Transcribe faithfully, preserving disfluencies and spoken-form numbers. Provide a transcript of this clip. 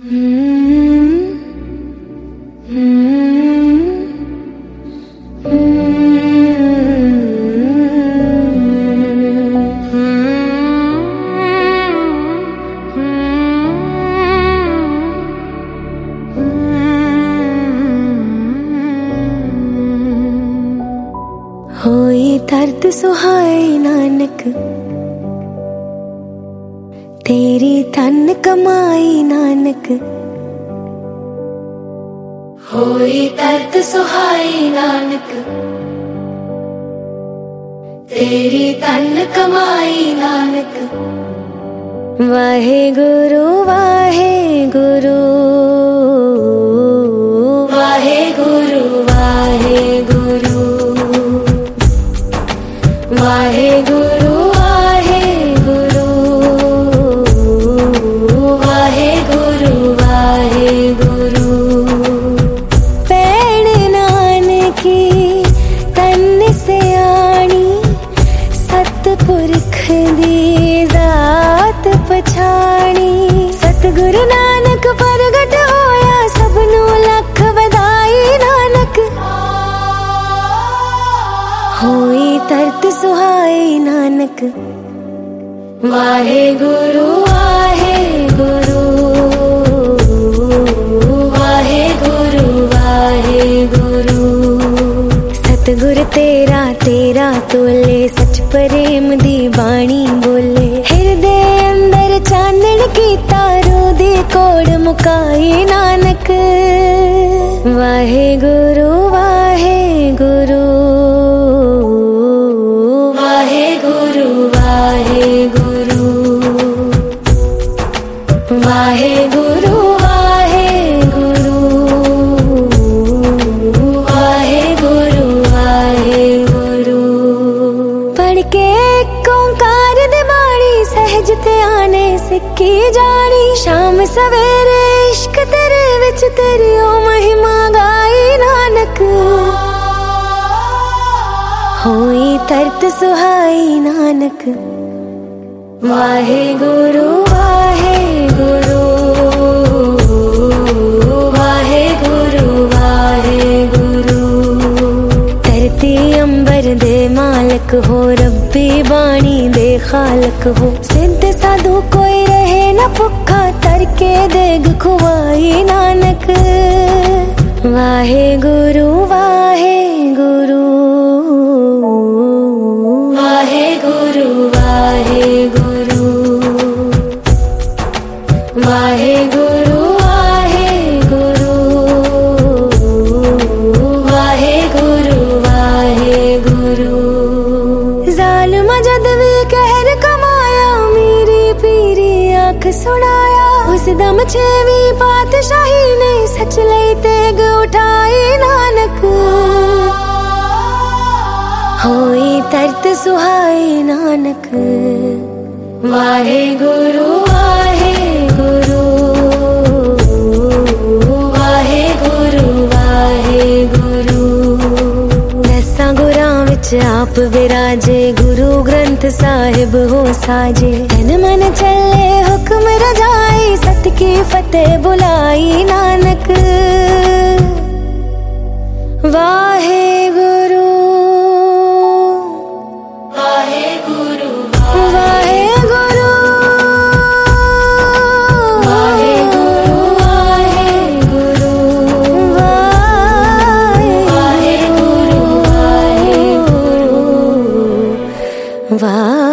होई दर्द सुहाए नानक, तेरी धन कमाई नानक। होई दर्द सुहाई नानक, तेरी धन कमाई नानक। वाहे गुरु वाहे गुरु, वाहे गुरु वाहे गुरु, वाहे गुरु वाहे गुरु, वाहे गुरु वाहे गुरु। पैण नानकी तन से आनी, सतपुरख दी जात पछाणी। सतगुरु नानक प्रगट होया, सबनू लख बधाई नानक। होई दर्द सुहाई नानक, वाहे गुरु वाहे गुरु, वाहे गुरु वाहे गुरु। सतगुर तेरा तेरा तोले, सच प्रेम दी बाणी बोले। हिरदे अंदर चानन की तारो दी कोड़ मुकाई नानक। वाहे गुरु वाहे गुरु, वाहे गुरु वाहे गुरु, वाहे गुरु वाहे गुरु, वाहे गुरु वाहे गुरु। पढ़ के ओंकार दी बाणी, सहज ते आने सिक्की जानी। शाम सवेरे इश्क तेरे विच तेरी ओ महिमा गाई नानक। होई दर्द सुहाई नानक, वाहे गुरु वाहे गुरु, वाहे गुरु वाहे गुरु। धरती अंबर दे मालक हो, रब्बी बाणी दे खालक हो। सिद्ध साधु कोई रहे न भुखा, तरके देग खुवाई नानक। वाहे गुरु वाहे गुरु, वाहे गुरु वाहे गुरु, वाहे गुरु वाहे गुरु, वाहे गुरु वाहे गुरु। जालिम जद भी कहर कमाया, मेरी पीरी आँख सुनाया। उस दम छेवी पातशाही ने, सच लई तेग उठाई नानक। होई दर्द सुहाई नानक, वाहे गुरु वाहे गुरु, वाहे गुरु वाहे गुरु। दसां गुरां विच आप विराजे, गुरु ग्रंथ साहिब हो साजे। तन मन चले हुक्म रजाई, सत की फतेह बुलाई नानक। वाहे गुरु वाहे गुरु, वाहे गुरु, वाहे गुरु वाहे गुरु, वाहे गुरु वाहे गुरु, वाहे